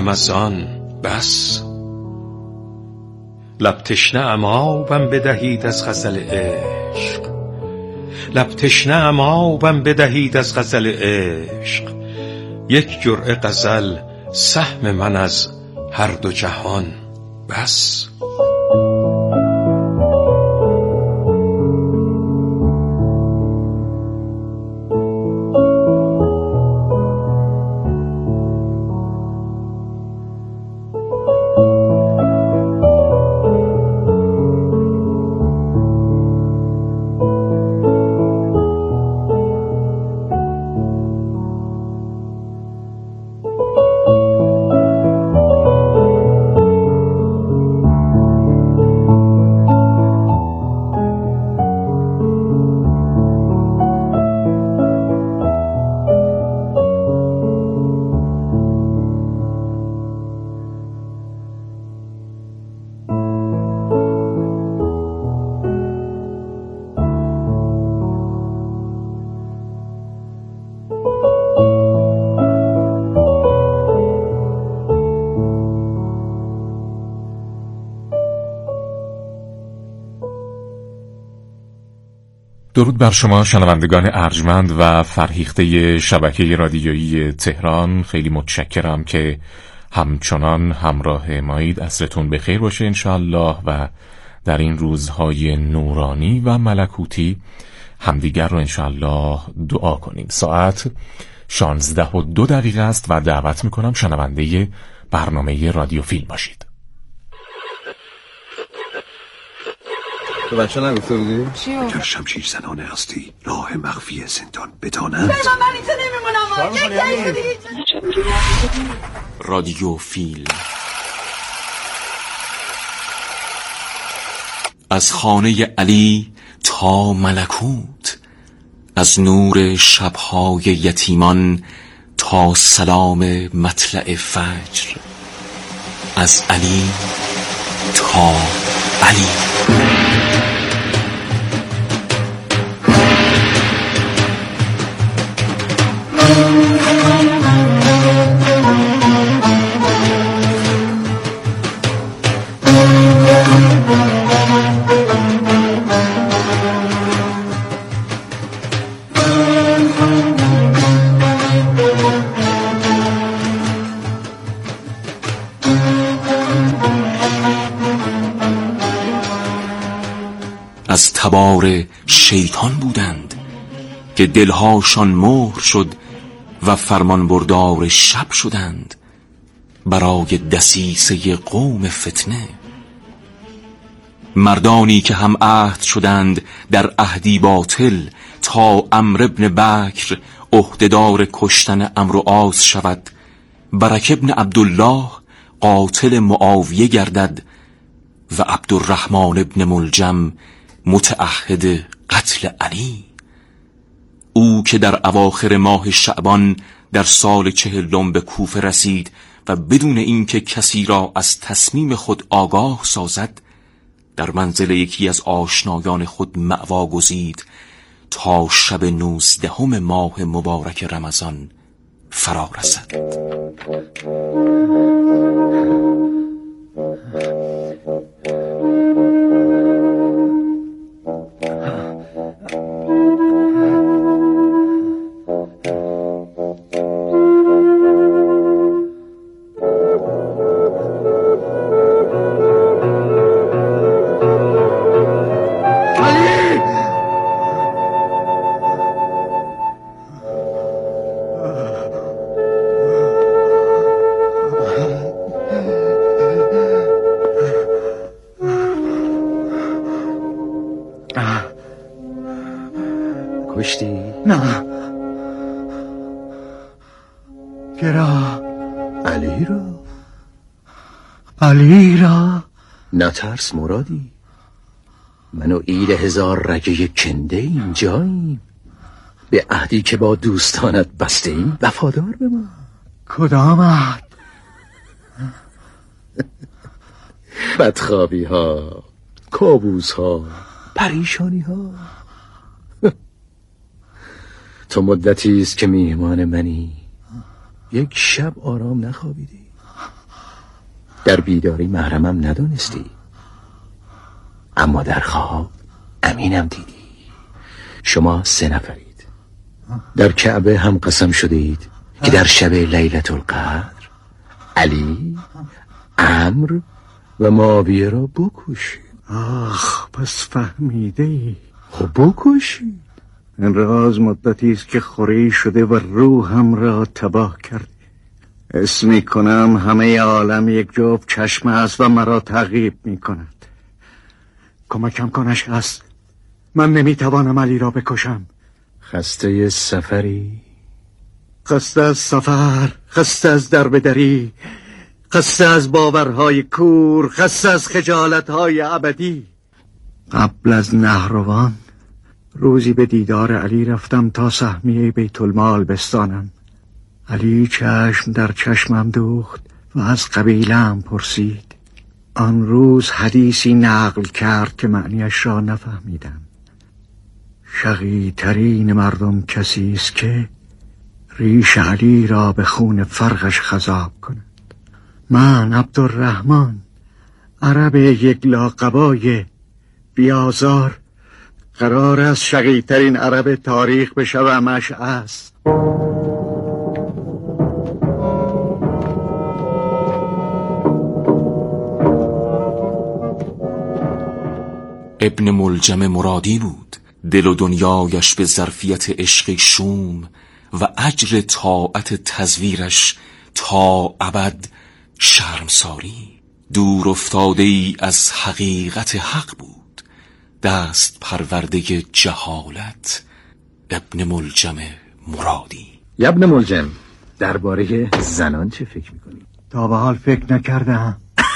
رمضان بس. لب تشنه‌ام آبم بدهید از غزل عشق، لب تشنه‌ام آبم بدهید از غزل عشق. یک جرعه غزل سهم من از هر دو جهان بس. درود بر شما شنوندگان ارجمند و فرهیخته شبکه رادیویی تهران. خیلی متشکرم که همچنان همراه مایید. عصرتون بخیر باشه انشاءالله و در این روزهای نورانی و ملکوتی همدیگر رو انشاءالله دعا کنیم. ساعت 16:02 است و دعوت میکنم شنونده برنامه رادیو فیلم باشید. تو بچه نگفته بودی؟ چیو؟ اگر شمشیر زنانه هستی راه مخفی زندان بدانند. من اینجا نمیمونم. رادیو فیلم از خانه علی تا ملکوت، از نور شبهای یتیمان تا سلام مطلع فجر، از علی تا علی. از تبار شیطان بودند که دلهاشان مهر شد و فرمان بردار شب شدند برای دسیسه قوم فتنه. مردانی که هم عهد شدند در عهدی باطل تا عمرو ابن بکر عهدهدار کشتن عمرو و عاص شود، برک ابن عبدالله قاتل معاویه گردد و عبدالرحمن ابن ملجم متعهد قتل علی. او که در اواخر ماه شعبان در سال 40 به کوفه رسید و بدون اینکه کسی را از تصمیم خود آگاه سازد در منزل یکی از آشنایان خود مأوا گزید تا شب 19 ماه مبارک رمضان فرا رسد. کشتی؟ نه. کرا؟ علی را نترس مرادی، من و ایل 1000 رگه کنده اینجاییم، به عهدی که با دوستانت بسته ایم وفادار بمان. کدام عهد؟ بدخوابی ها، کابوس ها، پریشانی ها. تو مدتی است که میهمان منی، یک شب آرام نخوابیدی. در بیداری محرمم ندانستی، اما در خواب امینم دیدی. شما 3 نفرید، در کعبه هم قسم شده اید که در شب لیلة القدر علی، عمرو و معاویه را بکشید. آخ، پس فهمیده ای. خب بکشید. این راز مدتی است که خوری شده و روحم را تباه کرده. حس می کنم همه عالم یک جفت چشم است و مرا تعقیب می کند. کمکم کنش است. من نمی توانم علی را بکشم. خسته سفری؟ خسته از سفر، خسته از دربدری، خسته از باورهای کور، خسته از خجالتهای ابدی. قبل از نهروان روزی به دیدار علی رفتم تا سهمیه بیت المال بستانم. علی چشم در چشمم دوخت و از قبیله‌ام پرسید. آن روز حدیثی نقل کرد که معنیش را نفهمیدم. شقی ترین مردم کسی است که ریش علی را به خون فرقش خضاب کند. من عبدالرحمن، عرب یک لاقبای بیازار، قرار است شقی ترین عرب تاریخ بشومش است. ابن ملجم مرادی بود، دل و دنیایش به ظرفیت عشق شوم و اجر طاعت تزویرش تا ابد شرمساری. دور افتاده ای از حقیقت حق بود، دست پرورده جهالت. ابن ملجم مرادی. ابن ملجم، درباره زنان چه فکر میکنی؟ تا به حال فکر نکردم.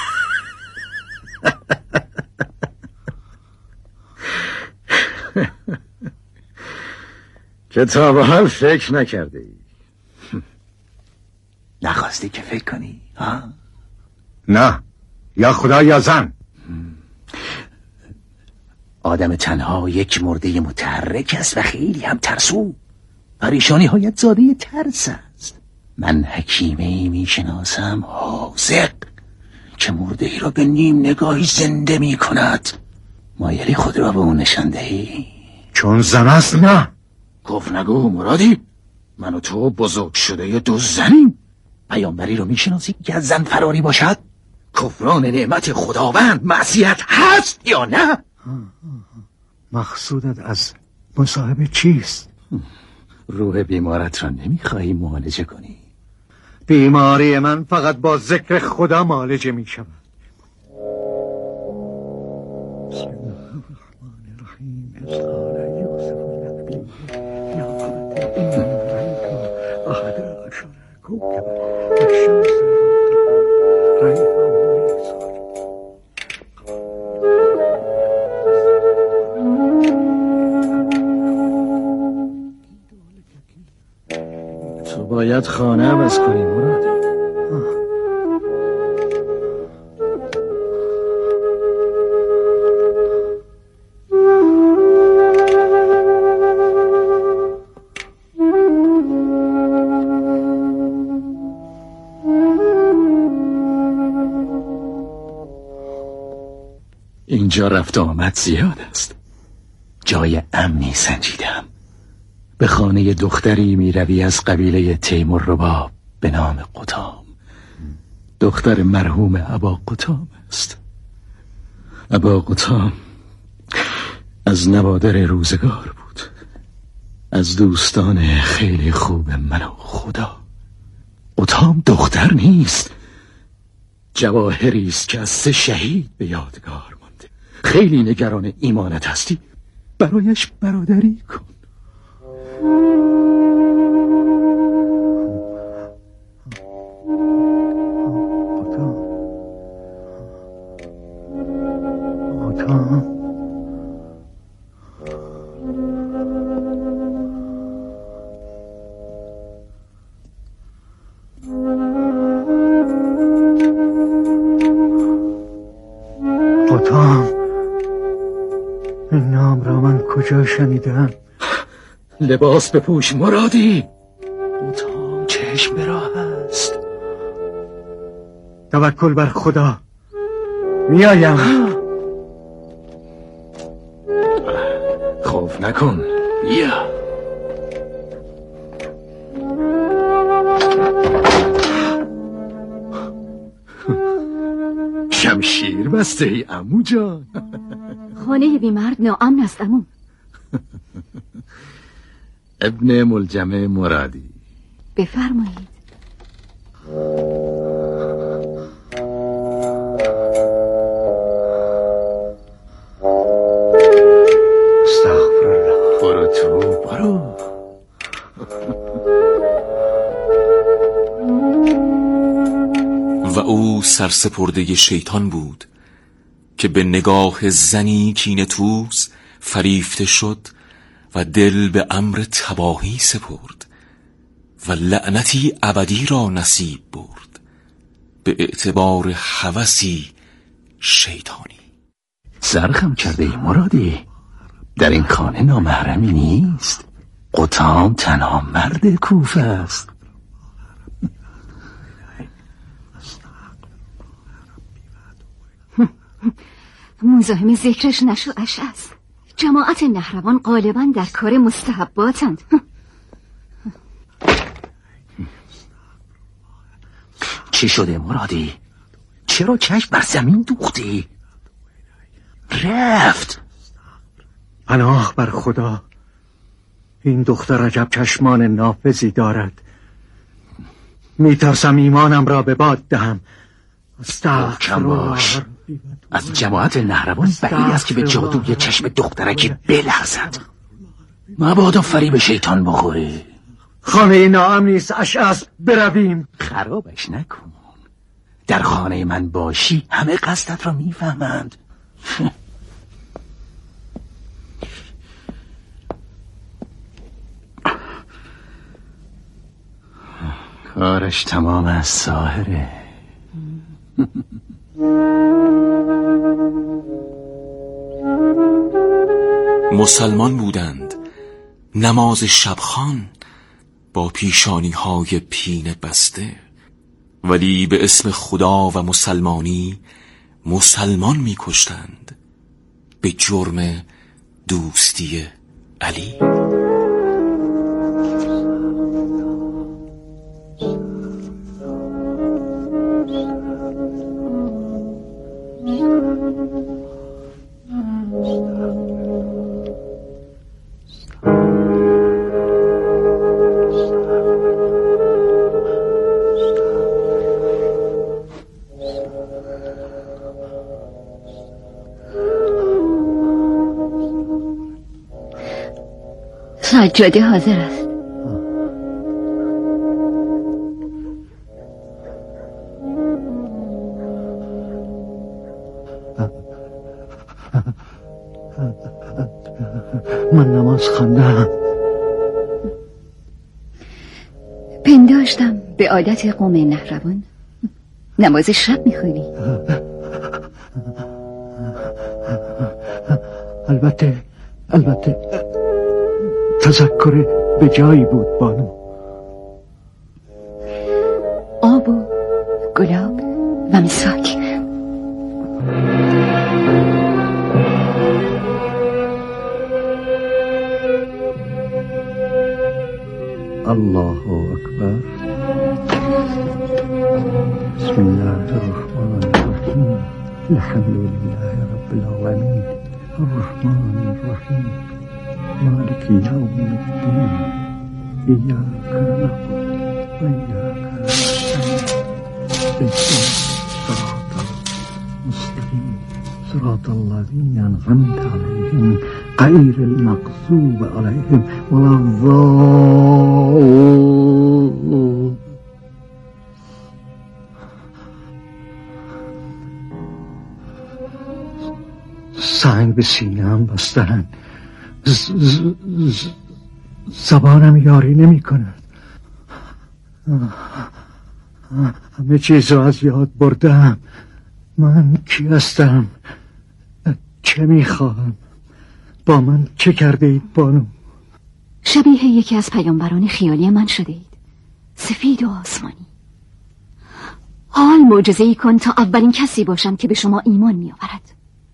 که تا به حال فکر نکرده ای. نخواستی که فکر کنی؟ ها؟ نه، یا خدا یا زن. آدم تنها یک مرده متحرک است و خیلی هم ترسو. پریشانی هایت زاده ترس است. من حکیمی میشناسم حاذق که مرده ای را به نیم نگاهی زنده می کند. مایلی خود را به اون نشان دهی؟ چون زن است نه. کفر نگو مرادی، من و تو بزرگ شده 2 زنیم. پیامبری رو میشناسی که از زن فراری باشد؟ کفران نعمت خداوند معصیت هست یا نه؟ مقصودت از مصاحبه چیست؟ روح بیمارت را نمیخواهی معالجه کنی؟ بیماری من فقط با ذکر خدا معالجه می شود. بسم الله الرحمن الرحیم. اسقال یوسف النبی یا قوم این احد عشر کوكبا والشمس والقمر تو باید خانه عوض کنی مرادی. اینجا رفت آمد زیاد است. جای امنی سنجیدم. به خانه دختری می روی از قبیله تیموررباب به نام قطام. دختر مرحوم ابا قطام است. ابا قطام از نوادر روزگار بود، از دوستان خیلی خوب من و خدا. قطام دختر نیست، جواهری است که از 3 شهید به یادگار مانده. خیلی نگران ایمانت هستی؟ برایش برادری کن. قطام، این نام را من کجا شنیدم؟ لباس بپوش مرادی. قطام چشم به راه است. توکل بر خدا. میایم. خوف نکن، بیا. شمشیر بسته ای عمو جان. خانه بیمرد ناامن است عمو. ابن ملجمه مرادی. بفرمایید. استغفرالله. برو تو، برو. و او سرسپرده شیطان بود که به نگاه زنی کینه توز فریفته شد و دل به امر تباهی سپرد و لعنتی ابدی را نصیب برد به اعتبار هوسی شیطانی. زرخم کرده ای مرادی، در این خانه نامحرمی نیست. قطام تنها مرد کوفه است. مزاحم ذکرش نشو اشعث. جماعت نهروان غالبا در کار مستحباتند. چی شده مرادی؟ چرا چشم بر زمین دوختی؟ رفت. پناه بر خدا، این دختر عجب چشمان نافذی دارد. میترسم ایمانم را به باد دهم. محکم باش. از جماعت نهروان بعید است که به جادوی چشم دخترکی بلرزد. مبادا فریب شیطان بخوری. خانه ناامن نیست اشعث، برویم. خرابش نکن. در خانه من باشی همه قصدت را میفهمند. کارش تمام از ساحره. مسلمان بودند، نماز شبخوان با پیشانی های پینه بسته، ولی به اسم خدا و مسلمانی مسلمان می کشتند به جرم دوستی علی. سجاده حاضر است. من نماز خواندم. پنداشتم به عادت قوم نهروان نماز شب میخونی. البته تذکر به جایی بود بانو. آب و گلاب و مسواک. الله اکبر. بسم الله الرحمن الرحیم. الحمد لله رب العالمین الرحمن الرحیم مالک یوم الدین ایاک نعبد و ایاک نستعین صراط المستقیم صراط الذین انعمت علیهم غیر المغضوب علیهم ولا الضالین. سنگ به سینه‌ام بستن. زبانم یاری نمی کند. همه چیز را از یاد بردم. من کی هستم؟ چه میخواهم؟ با من چه کرده اید بانو؟ شبیه یکی از پیامبران خیالی من شده اید، سفید و آسمانی. حال معجزه‌ای کن تا اولین کسی باشم که به شما ایمان می‌آورد.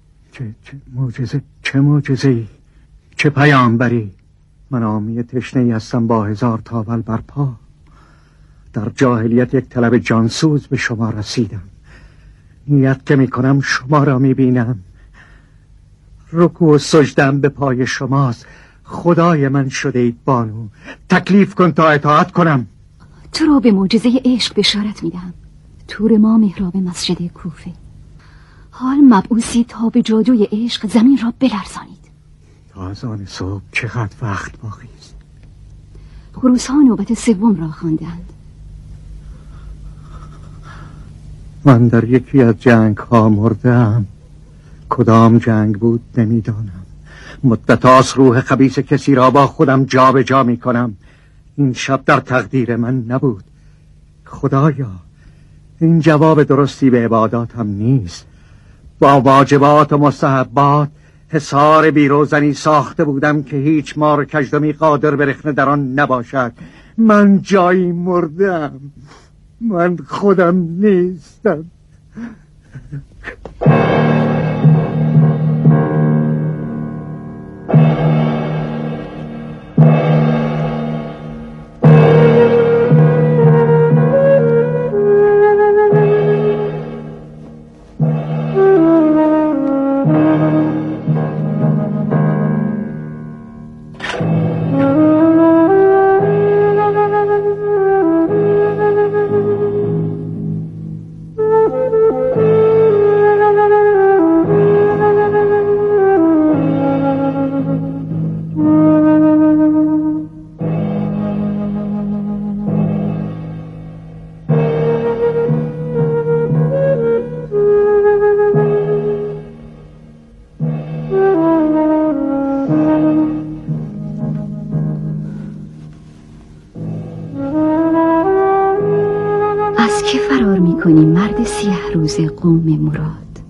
چه معجزه‌ای؟ چه پیامبری؟ من عامی تشنه‌ای هستم با 1000 تاول بر پا. در جاهلیت یک طلب جانسوز به شما رسیدم. نیت که میکنم شما را میبینم. رکوع و سجدم به پای شماست. خدای من شده اید بانو. تکلیف کن تا اطاعت کنم. تو را به معجزه عشق بشارت میدم. تور ما محراب مسجد کوفه. حال مبعوثی تا به جادوی عشق زمین را بلرزانید. تا از آن صبح چقدر وقت باقی است؟ خروس ها نوبت سوم را خواندند. من در یکی از جنگ ها مردم. کدام جنگ بود نمیدانم. مدت هاست روح خبیث کسی را با خودم جا به جا می کنم. این شب در تقدیر من نبود. خدایا این جواب درستی به عباداتم نیست. با واجبات و مستحبات حصار بیروزنی ساخته بودم که هیچ مار کژدمی قادر به رخنه در آن نباشد. من جایی مردم. من خودم نیستم. مرد سیه روز قوم مراد.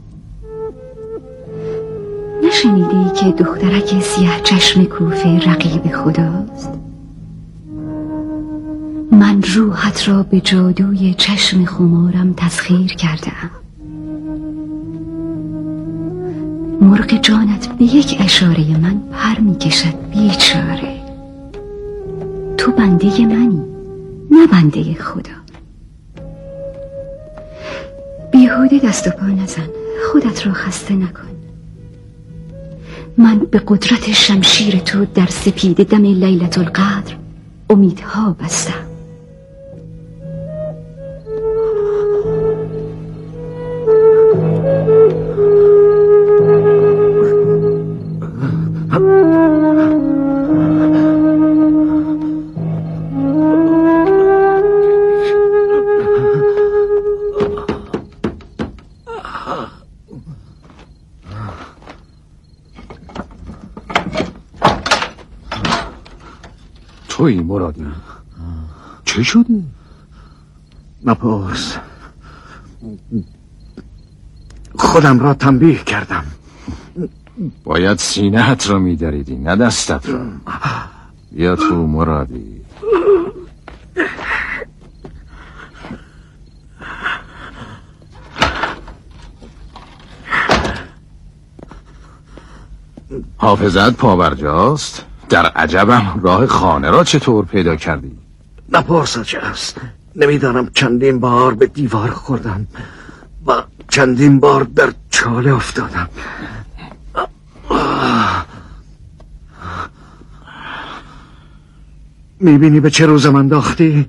نشنیدی که دخترک سیه چشم کوفه رقیب خداست؟ من روحت را به جادوی چشم خمارم تسخیر کردم. مرغ جانت به یک اشاره من پر می کشد. بیچاره تو بنده منی، نه بنده خدا. بیهوده دست و پا نزن، خودت را خسته نکن. من به قدرت شمشیر تو در سپیده دم لیلة القدر امیدها بستم. تویی مرادی؟ چه شده؟ نپرس. خودم را تنبیه کردم. باید سینه‌ات را می‌دریدی نه دستت را. بیا تو مرادی. حافظت پابرجاست؟ در عجبم راه خانه را چطور پیدا کردی؟ نپرس چه است. نمیدانم چندین بار به دیوار خوردم و چندین بار در چاله افتادم. میبینی به چه روزم انداختی؟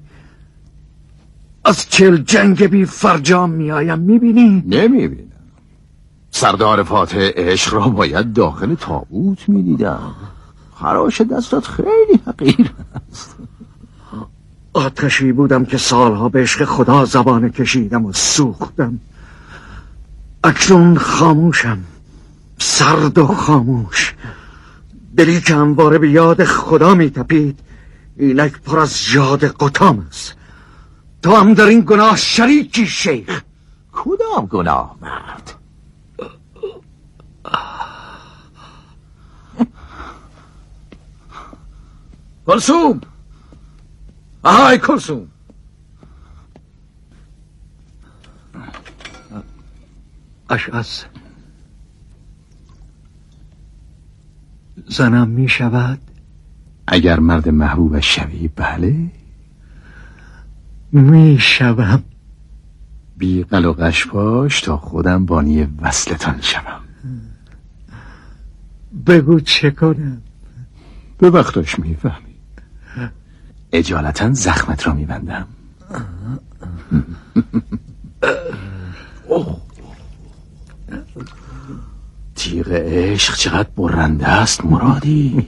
از 40 جنگ بی فرجام میایم. میبینی؟ نمیبینم. سردار فاتح عشق را باید داخل تابوت میدیدم. خراش دستات خیلی حقیر است. آتشی بودم که سالها به عشق خدا زبانه کشیدم و سوختم. اکنون خاموشم، سرد و خاموش. دلی که همواره به یاد خدا میتپید اینک پر از یاد قطام است. تو هم در این گناه شریکی شیخ. کدام گناه مرد؟ کلثوم، آهای کلثوم. اشعث زنم می شود؟ اگر مرد محبوبش شوی بله. می شوم. بی قلقش باش تا خودم بانی وصلتان شوم. بگو چه کنم؟ به وقتش میفهمی. اجالتا زخمت را میبندم. تیغ عشق چقدر برنده است مرادی.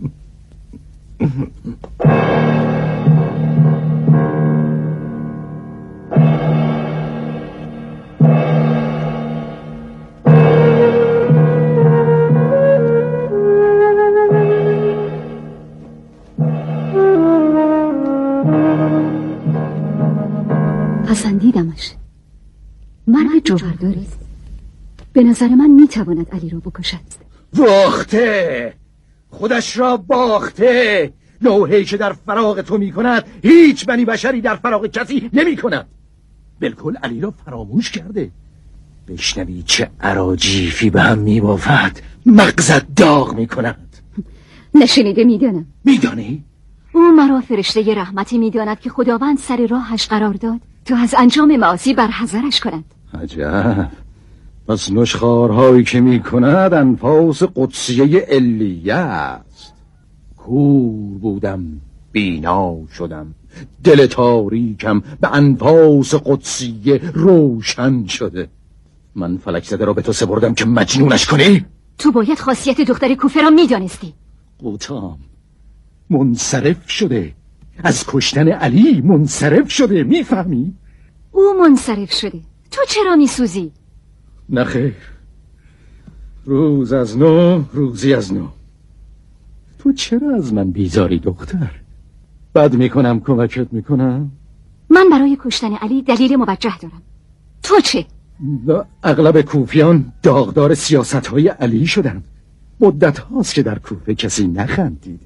پسندیدمش. مرد جوهرداری است. به نظر من میتواند علی را بکشد. باخته، خودش را باخته. نوحه‌ای که در فراق تو میکند هیچ بنی بشری در فراق کسی نمیکند. بالکل علی را فراموش کرده. بشنوی چه اراجیفی به هم میبافد. مغزت داغ میکند. نشنیده میدانم. میدانی؟ او مرا فرشته رحمتی میداند که خداوند سر راهش قرار داد تا از انجام معاصی برحذرش کند. عجب. پس نشخوارهایی که میکند انفاس قدسیه علیه است. کور بودم بینا شدم، دل تاریکم به انفاس قدسیه روشن شده. من فلک زده را به تو سپردم که مجنونش کنی. تو باید خاصیت دختر کوفه را میدانستی. قوتام منصرف شده، از کشتن علی منصرف شده، میفهمی؟ او منصرف شده، تو چرا میسوزی؟ نخیر، روز از نو روزی از نو. تو چرا از من بیزاری دختر؟ بد میکنم کمکت میکنم. من برای کشتن علی دلیل موجه دارم. تو چه؟ اغلب کوفیان داغدار سیاست‌های علی شدن. مدت هاست که در کوفه کسی نخندیده.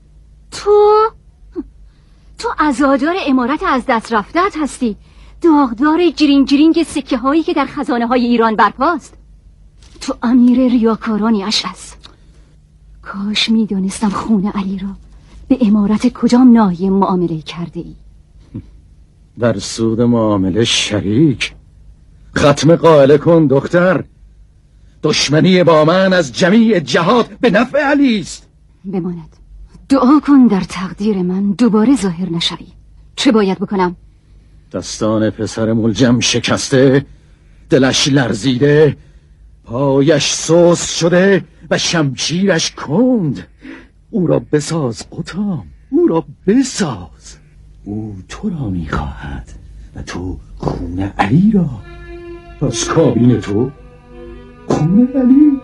تو عزادار امارت از دست رفته‌ات هستی، داغدار جرینگ سکه هایی که در خزانه های ایران برپاست. تو امیر ریاکارانی اشعث. کاش میدونستم خون علی را به امارت کجام ناحیه معامله کرده ای. در سود معامله شریک. ختم قائله کن دختر. دشمنی با من از جمیع جهات به نفع علی است. بماند. دعا کن در تقدیر من دوباره ظاهر نشوی. چه باید بکنم؟ دستان پسر ملجم شکسته، دلش لرزیده، پایش سست شده و شمشیرش کند. او را بساز قطام، او را بساز. او تو را میخواهد و تو خون علی را. پس کابین تو خون علی.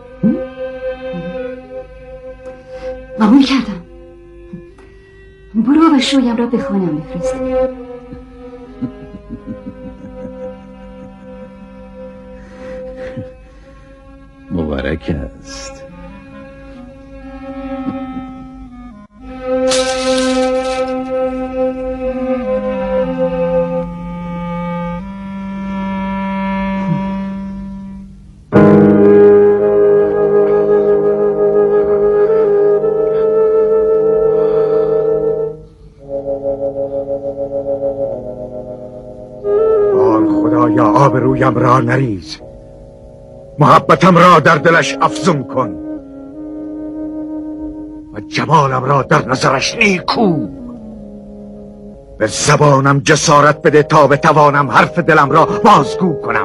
قبول کردم. برو و شویم را به خانم بفرست. مبارک است. خدایا آبرویم را نریز، محبتم را در دلش افزون کن و جمالم را در نظرش نیکو. به زبانم جسارت بده تا بتوانم حرف دلم را بازگو کنم.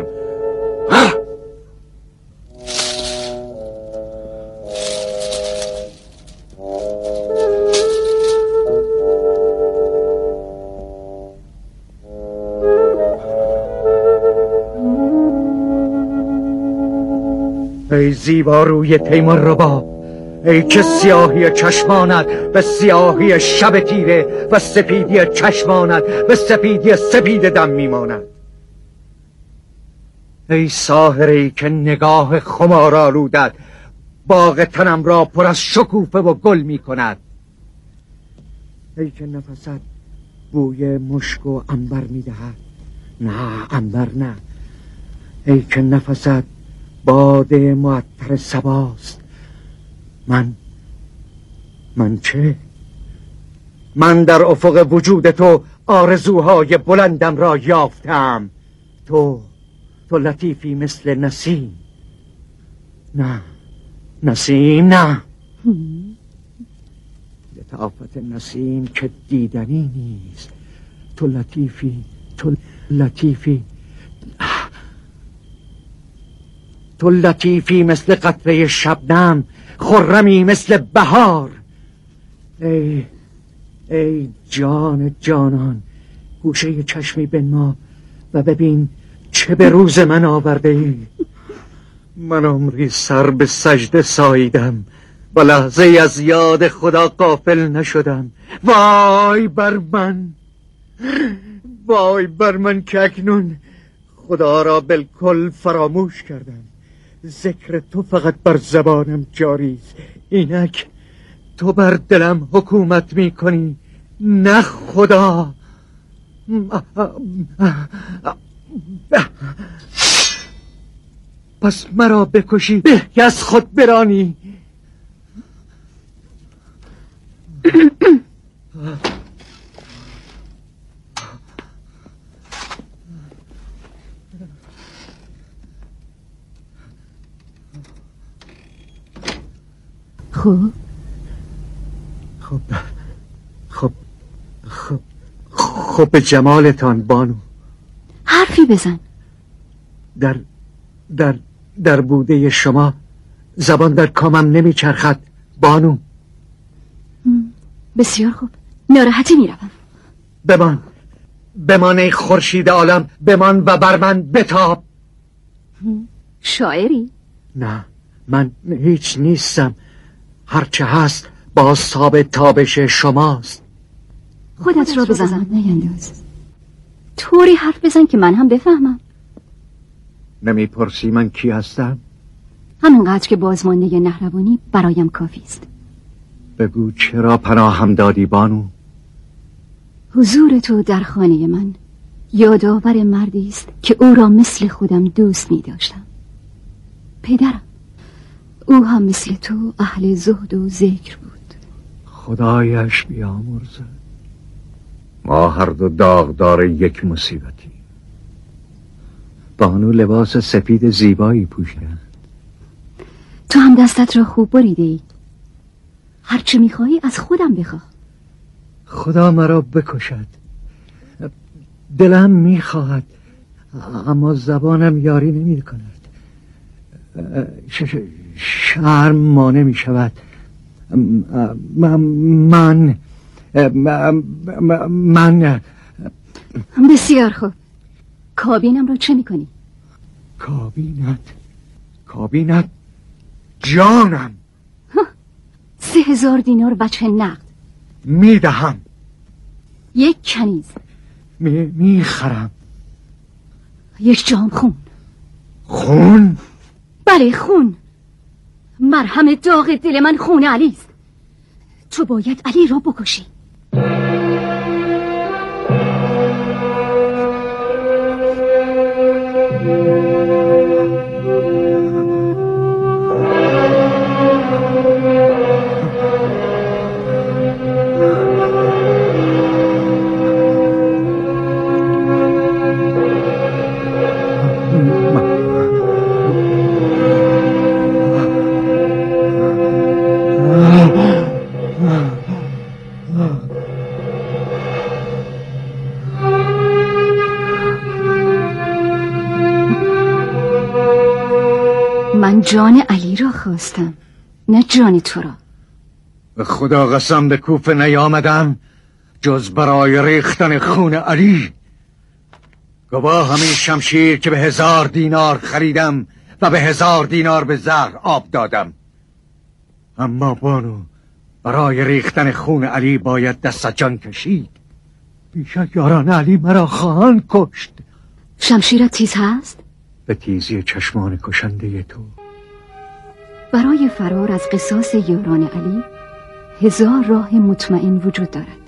ای زیبا روی تیمور رباب، ای که سیاهی چشمانت به سیاهی شب تیره و سپیدی چشمانت به سپیدی سپید دم میماند. ای ساحری که نگاه خمارآلودت باغ تنم را پر از شکوفه و گل میکند. ای که نفست بوی مشک و عنبر میدهد. نه عنبر نه. ای که نفست باد معطر صباست. من چه؟ من در افق وجود تو آرزوهای بلندم را یافتم. تو لطیفی مثل نسیم. نه نسیم نه. لطافت نسیم که دیدنی نیست. تو لطیفی مثل قطره شبنم، خرمی مثل بهار. ای جان جانان، گوشه چشمی بنما و ببین چه به روز من آورده ای. من عمری سر به سجده ساییدم و لحظه از یاد خدا غافل نشدم. وای بر من که اکنون خدا را بالکل فراموش کردم. ذکر تو فقط بر زبانم جاری است. اینک تو بر دلم حکومت می کنی، نه خدا. پس مرا بکشی به از خود برانی. خب به جمالتان بانو. حرفی بزن. در بوده شما زبان در کامم نمیچرخد بانو. بسیار خوب، ناراحتی میروم. بمان ای خورشید عالم، بمان و بر من بتاب. شاعری؟ نه، من هیچ نیستم. هرچه هست بازتاب تابش شماست. خودت را به زحمت نینداز. طوری حرف بزن که من هم بفهمم. نمیپرسی من کی هستم؟ همینقدر که بازمانده نهروانی برایم کافی است. بگو چرا پناهم دادی بانو؟ حضور تو در خانه من یادآور مردی است که او را مثل خودم دوست می داشتم. پدرم، او هم مثل تو اهل زهد و ذکر بود. خدایش بیامرزد. ما هر دو داغدار یک مصیبتی. بانو لباس سفید زیبایی پوشیده. تو هم دستت را خوب بریده ای. هرچه میخواهی از خودم بخواه. خدا مرا بکشد. دلم میخواهد اما زبانم یاری نمی کند. شرم مانع می شود. من بسیار خوب. کابینم را چه میکنی؟ کابینت جانم. 3000 دینار وجه نقد میدهم. یک کنیز میخرم. یک جام خون. بله خون. مرهم داغ دل من خون علی است. تو باید علی را بکشی. من جان علی را خواستم، نه جان تو را. به خدا قسم به کوفه نیامدم جز برای ریختن خون علی. گواه همین شمشیر که به 1000 دینار خریدم و به 1000 دینار به زهر آب دادم. اما بانو، برای ریختن خون علی باید دست جان کشید. بیشک یاران علی مرا خواهند کشت. شمشیرت تیز هست؟ به تیزی چشمان کشنده تو. برای فرار از قصاص یاران علی 1000 راه مطمئن وجود دارد.